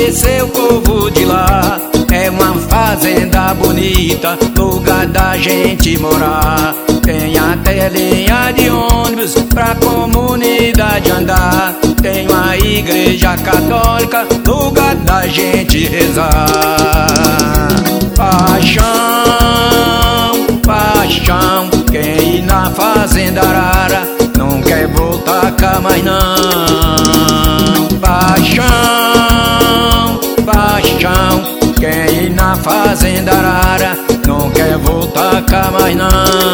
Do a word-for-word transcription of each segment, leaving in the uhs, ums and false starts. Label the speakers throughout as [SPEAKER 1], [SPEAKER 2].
[SPEAKER 1] conhecer o povo de lá. É uma fazenda bonita, lugar da gente morar. Tem até linha de ônibus pra comunidade andar. Tem uma igreja católica, lugar da gente rezar. Paixão, paixão, quem ir na fazenda arara não quer voltar cá mais não. Paixão, paixão, quem ir na fazenda arara não quer voltar cá mais não.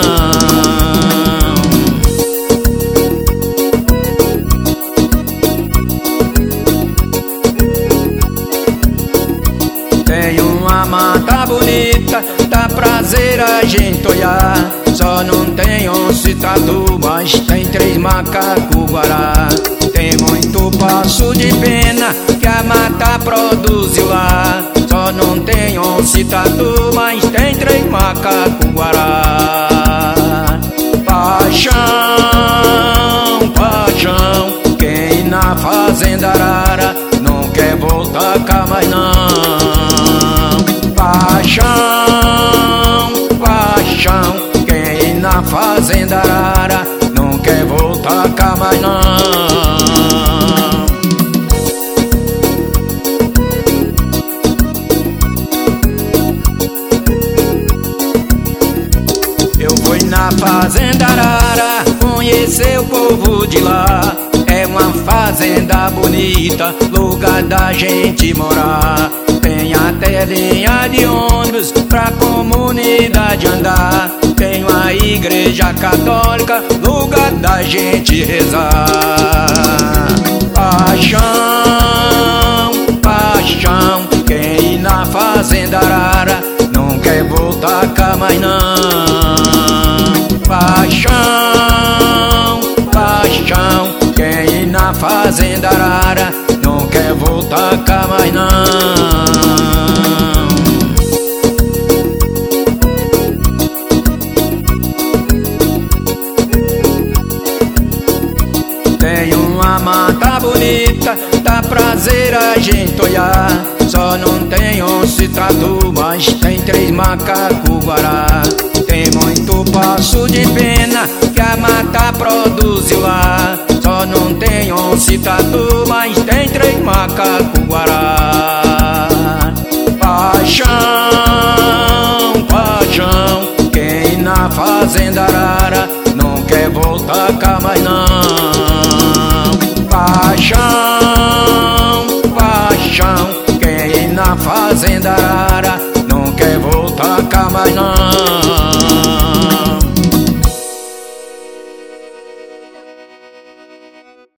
[SPEAKER 1] Tem uma mata bonita, dá prazer a gente olhar. Só não tem onça tatu, mas tem três macacos guará. Tem muito passo de pena que a mata produziu lá. Só não tem onça tatu, mas tem três macacos guará. Paixão, paixão, quem ir na fazenda arara não quer voltar cá mais não. Paixão, paixão, quem ir na fazenda arara não quer voltar cá mais não. Eu fui na fazenda arara conhecer o povo de lá. É uma fazenda bonita, lugar da gente morar. Tem até linha de ônibus pra comunidade andar. Tem uma igreja católica, lugar da gente rezar. Paixão, paixão, quem ir na fazenda arara não quer voltar cá mais não. Paixão, paixão, quem ir na fazenda arara não quer voltar cá mais não. Tem uma mata bonita, dá prazer a gente olhar. Só não tem onça tatu, mas tem três macacos guará. Tem muito passo de pena que a mata produziu lá. Só não tem onça tatu, mas tem três macacos guará. Paixão, paixão, quem ir na fazenda arara não quer voltar cá mais não. Paixão, paixão, quem ir na fazenda arara